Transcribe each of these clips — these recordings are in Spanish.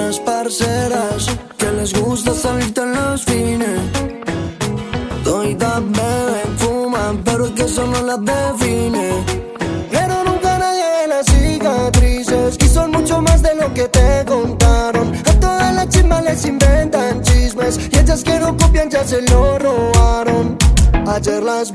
unas parceras que les gusta salirte en los fines. Todas beben, fuman, pero es que eso no las define. Pero nunca nadie ve las cicatrices, y son mucho más de lo que te contaron. A todas las chismas les inventan chismes, y ellas que no copian ya se lo robaron. Ayer las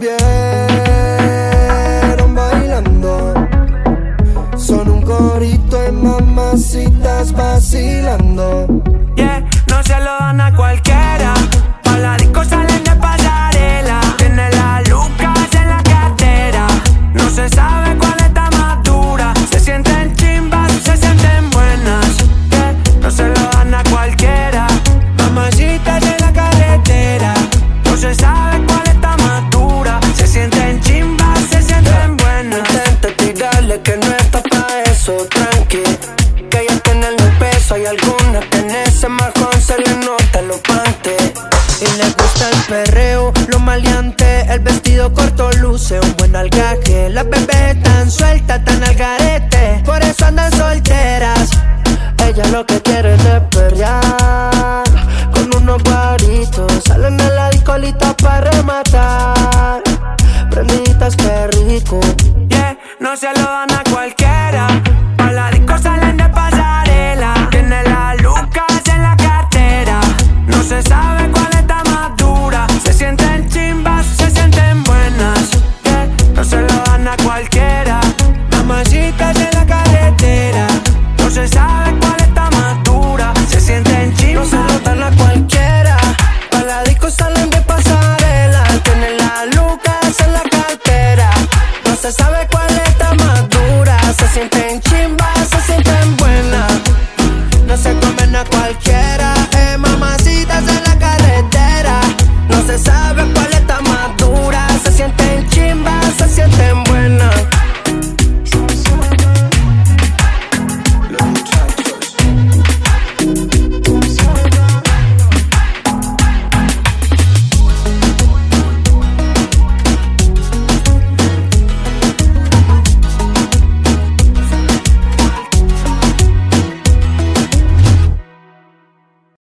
vieron bailando, son un corito de mamacitas vacilando. Yeah, no se lo dan a cualquiera. Pa' la disco salen de pasarela. Tiene la Lucas en la cartera. No se sabe cuál está más dura. Se sienten chimbas, se sienten buenas. Yeah, no se lo dan a cualquiera. Mamacitas en la carretera. No se sabe cuál está más dura. Se sienten chimbas, se sienten buenas. Intenta tirarle que no está pa' eso, tranqui, que ella tiene el peso. Hay algunas que en ese marcón se le nota los pantes. Y le gusta el perreo, lo maleante. El vestido corto luce un buen algaje. Las bebés tan sueltas, tan al garete, por eso andan solteras. Ella lo que quiere es perrear con unos guaritos. Salen de la discolita pa' rematar. Prendiditas, qué rico. Yeah, no se lo dan a cualquiera. Pa' la disco salen de pasarela. Tiene la Lucas en la cartera. No se sabe cuál está más dura. Se sienten chimbas, se sienten buenas. Yeah, no se lo dan a cualquiera. Mamacitas en la carretera. No se sabe cuál está más dura. Se sienten chimbas. No se lo dan a cualquiera. Pa' la disco salen de pasarela. Tienen la Lucas en la cartera. No se sabe cuál